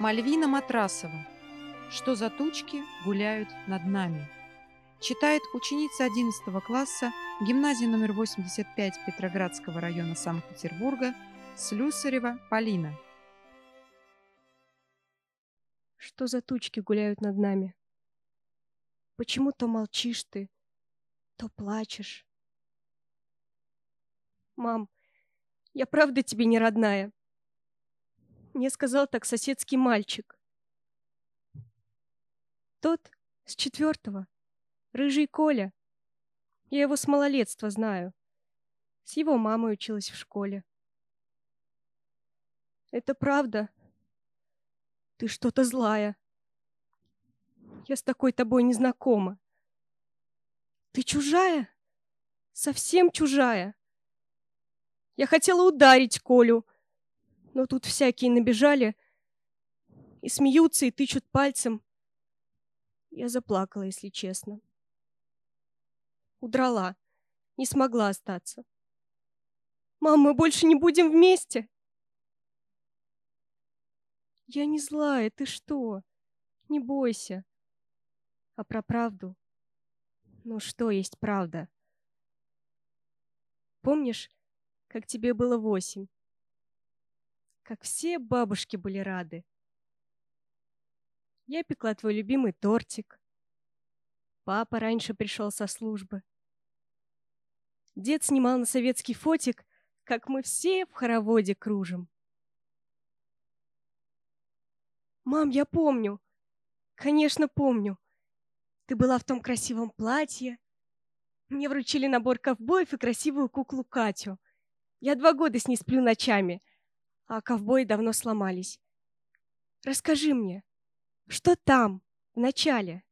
Мальвина Матрасова. Что за тучки гуляют над нами? Читает ученица 11 класса гимназии номер 85 Петроградского района Санкт-Петербурга Слюсарева Полина. Что за тучки гуляют над нами? Почему то молчишь ты, то плачешь? Мам, я правда тебе не родная. Мне сказал так соседский мальчик. Тот с 4-го, рыжий Коля. Я его с малолетства знаю. С его мамой училась в школе. Это правда? Ты что-то злая. Я с такой тобой не знакома. Ты чужая? Совсем чужая. Я хотела ударить Колю, но тут всякие набежали и смеются, и тычут пальцем. Я заплакала, если честно. Удрала. Не смогла остаться. Мам, мы больше не будем вместе. Я не злая, ты что? Не бойся. А про правду? Ну что есть правда? Помнишь, как тебе было 8? Как все бабушки были рады. Я пекла твой любимый тортик. Папа раньше пришел со службы. Дед снимал на советский фотик, как мы все в хороводе кружим. Мам, я помню. Конечно, помню. Ты была в том красивом платье. Мне вручили набор ковбоев и красивую куклу Катю. Я 2 года с ней сплю ночами, а ковбои давно сломались. Расскажи мне, что там, в начале?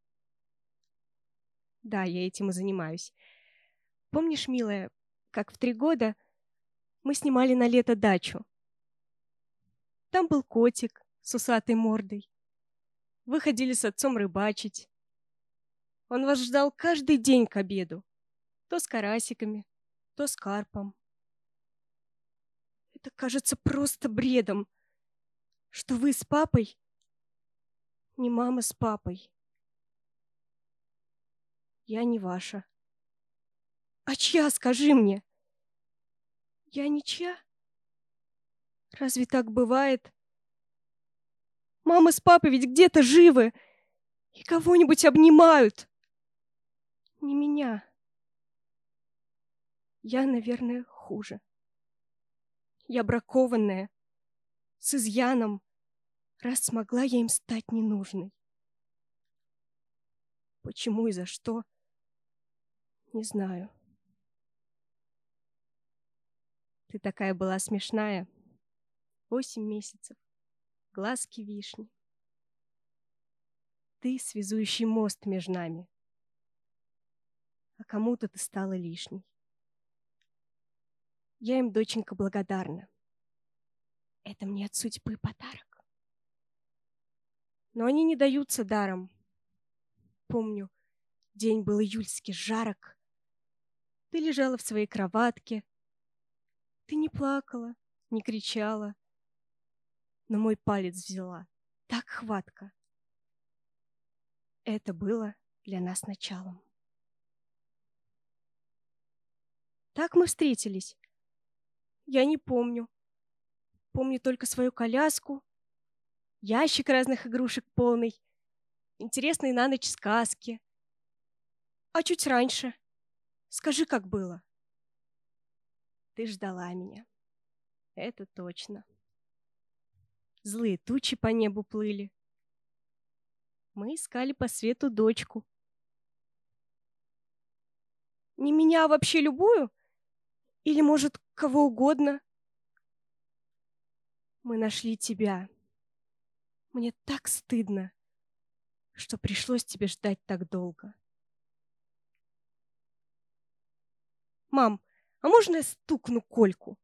Да, я этим и занимаюсь. Помнишь, милая, как в 3 года мы снимали на лето дачу? Там был котик с усатой мордой. Вы ходили с отцом рыбачить. Он вас ждал каждый день к обеду. То с карасиками, то с карпом. Это кажется просто бредом, что вы с папой не мама с папой. Я не ваша. А чья, скажи мне? Я ничья? Разве так бывает? Мама с папой ведь где-то живы и кого-нибудь обнимают. Не меня. Я, наверное, хуже. Я бракованная, с изъяном, раз смогла я им стать ненужной. Почему и за что? Не знаю. Ты такая была смешная. 8 месяцев. Глазки вишни. Ты связующий мост между нами. А кому-то ты стала лишней. Я им, доченька, благодарна. Это мне от судьбы подарок. Но они не даются даром. Помню, день был июльский, жарок. Ты лежала в своей кроватке. Ты не плакала, не кричала. Но мой палец взяла. Так хватка. Это было для нас началом. Так мы встретились. Я не помню. Помню только свою коляску, ящик разных игрушек полный, интересные на ночь сказки. А чуть раньше, скажи, как было? Ты ждала меня. Это точно. Злые тучи по небу плыли. Мы искали по свету дочку. Не меня, а вообще любую? Или, может, кого угодно? Мы нашли тебя. Мне так стыдно, что пришлось тебе ждать так долго. Мам, а можно я стукну Кольку?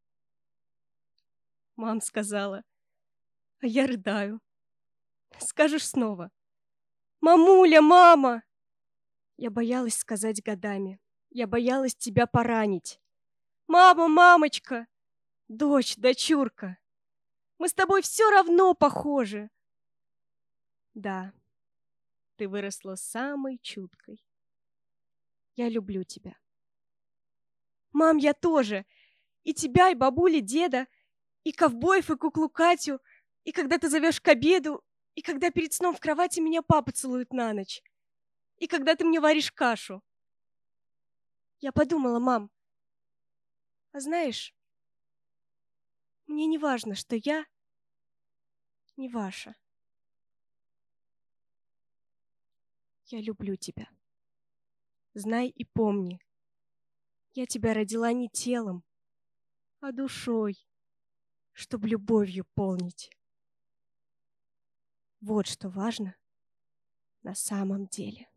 Мам сказала, а я рыдаю. Скажешь снова. Мамуля, мама! Я боялась сказать годами. Я боялась тебя поранить. Мама, мамочка! Дочь, дочурка! Мы с тобой все равно похожи. Да, ты выросла самой чуткой. Я люблю тебя. Мам, я тоже. И тебя, и бабули, деда, и ковбоев, и куклу Катю, и когда ты зовешь к обеду, и когда перед сном в кровати меня папа целует на ночь, и когда ты мне варишь кашу. Я подумала, мам, а знаешь, мне не важно, что я не ваша. Я люблю тебя. Знай и помни, я тебя родила не телом, а душой, чтобы любовью полнить. Вот что важно на самом деле.